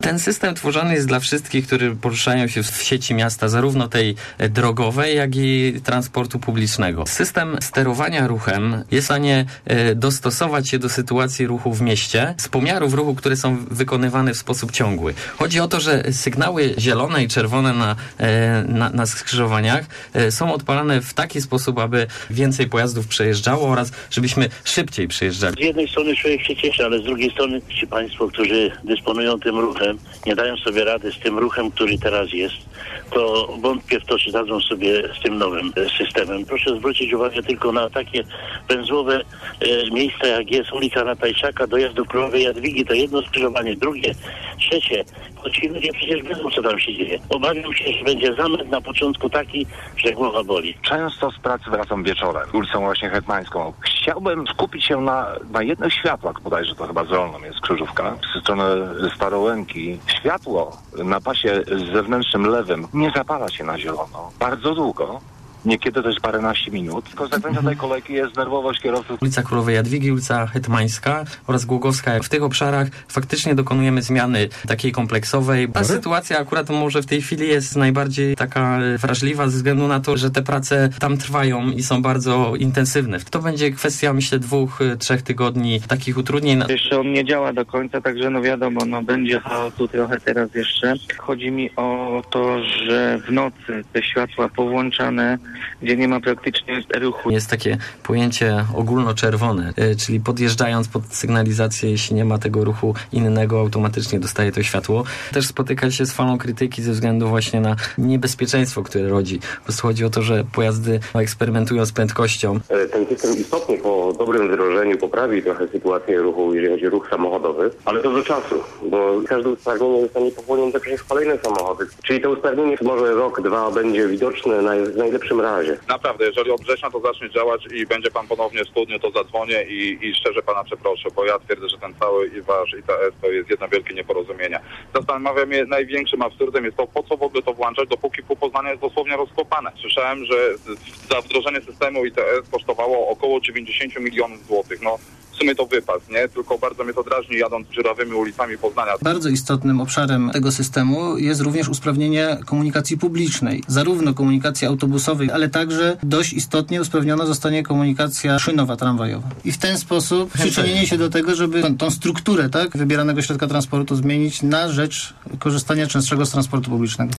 Ten system tworzony jest dla wszystkich, którzy poruszają się w sieci miasta, zarówno tej drogowej, jak i transportu publicznego. System sterowania ruchem jest w stanie dostosować się do sytuacji ruchu w mieście z pomiarów ruchu, które są wykonywane w sposób ciągły. Chodzi o to, że sygnały zielone i czerwone na skrzyżowaniach są odpalane w taki sposób, aby więcej pojazdów przejeżdżało oraz żebyśmy szybciej przejeżdżali. Z jednej strony człowiek się cieszy, ale z drugiej strony ci państwo, którzy dysponują tym ruchem, nie dają sobie rady z tym ruchem, który teraz jest, to wątpię w to, czy dadzą sobie z tym nowym systemem. Proszę zwrócić uwagę tylko na takie węzłowe miejsca, jak jest ulica Natajczaka, dojazd do Królowej Jadwigi, to jedno skrzyżowanie, drugie, trzecie. Choć ci ludzie przecież wiedzą, co tam się dzieje. Obawiam się, że będzie zamęt na początku taki, że głowa boli. Często z pracy wracam wieczorem, ulicą właśnie Hetmańską. Chciałbym skupić się na jednych światłach, bodajże to chyba z Rolną jest krzyżówka, ze strony Starołęki. Światło na pasie zewnętrznym lewym nie zapala się na zielono. Bardzo długo. Niekiedy to jest paręnaście minut. Konsekwencją tej kolejki jest nerwowość kierowców. Ulica Królowej Jadwigi, ulica Hetmańska oraz Głogowska. W tych obszarach faktycznie dokonujemy zmiany takiej kompleksowej. Ta sytuacja akurat może w tej chwili jest najbardziej taka wrażliwa ze względu na to, że te prace tam trwają i są bardzo intensywne. To będzie kwestia, myślę, 2-3 tygodni takich utrudnień. Jeszcze on nie działa do końca, także wiadomo, będzie chaosu trochę teraz jeszcze. Chodzi mi o to, że w nocy te światła powłączane, gdzie nie ma praktycznie ruchu. Jest takie pojęcie ogólnoczerwone, czyli podjeżdżając pod sygnalizację, jeśli nie ma tego ruchu innego, automatycznie dostaje to światło. Też spotyka się z falą krytyki ze względu właśnie na niebezpieczeństwo, które rodzi. Po prostu chodzi o to, że pojazdy eksperymentują z prędkością. Ten system istotnie po dobrym wdrożeniu poprawi trochę sytuację ruchu, jeżeli chodzi o ruch samochodowy, ale to do czasu, bo każde usprawnienie zostanie pochłonięte przez kolejne samochody. Czyli to usprawnienie może rok, dwa będzie widoczne w najlepszym razie. Naprawdę, jeżeli od września to zacznie działać i będzie pan ponownie w studniu, to zadzwonię i szczerze pana przeproszę, bo ja twierdzę, że ten cały wasz ITS to jest jedno wielkie nieporozumienie. Zastanawia mnie, największym absurdem jest to, po co w ogóle to włączać, dopóki pół Poznania jest dosłownie rozkopane. Słyszałem, że za wdrożenie systemu ITS kosztowało około 90 milionów złotych. W sumie to wypas, nie? Tylko bardzo mnie to drażni, jadąc dziurawymi ulicami Poznania. Bardzo istotnym obszarem tego systemu jest również usprawnienie komunikacji publicznej. Zarówno komunikacji autobusowej, ale także dość istotnie usprawniona zostanie komunikacja szynowa, tramwajowa. I w ten sposób przyczynienie się do tego, żeby tą strukturę wybieranego środka transportu zmienić na rzecz korzystania częstszego z transportu publicznego.